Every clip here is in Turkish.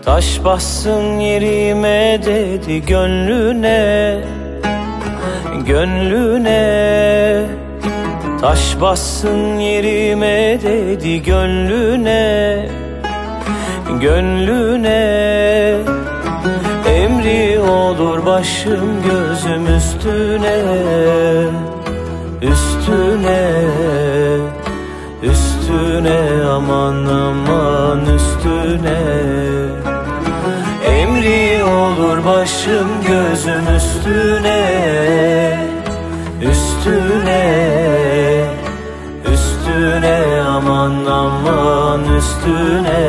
Taş bassın yerime dedi gönlüne, gönlüne. Taş bassın yerime dedi gönlüne, gönlüne. Emri olur başım gözüm üstüne, üstüne, üstüne, aman aman üstüne. Emri olur başım gözüm üstüne, üstüne, üstüne, aman aman üstüne.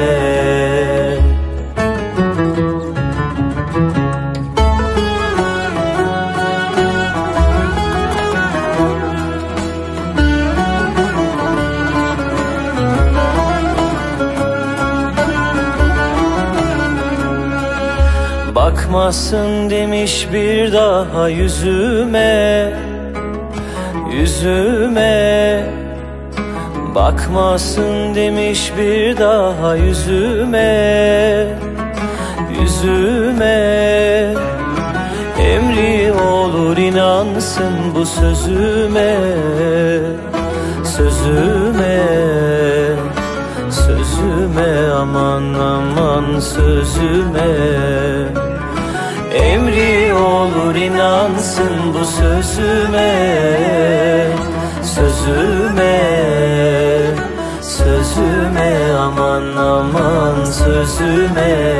Bakmasın demiş bir daha yüzüme, yüzüme. Bakmasın demiş bir daha yüzüme, yüzüme. Emri olur inansın bu sözüme, sözüme, sözüme, aman aman sözüme. Emri olur inansın bu sözüme, sözüme, sözüme, aman aman sözüme.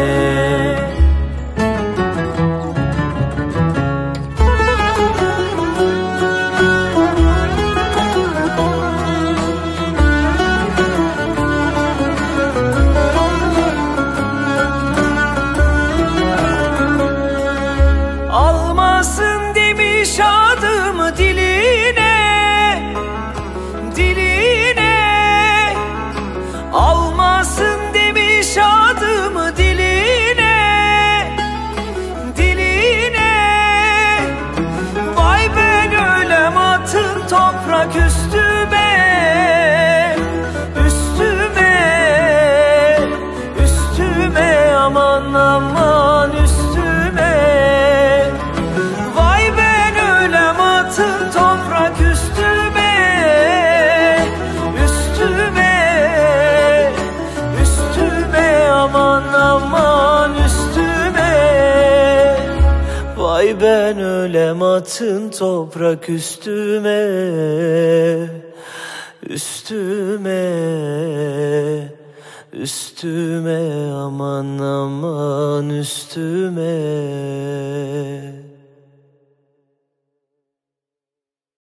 Almasın demiş adımı diline, diline. Almasın demiş adımı diline, diline. Vay ben ölem atın toprak üstüme, üstüme, üstüme, aman aman üstüme. Toprak üstüme, üstüme, üstüme, aman aman üstüme. Vay ben ölem atın toprak üstüme, üstüme, üstüme, aman aman üstüme.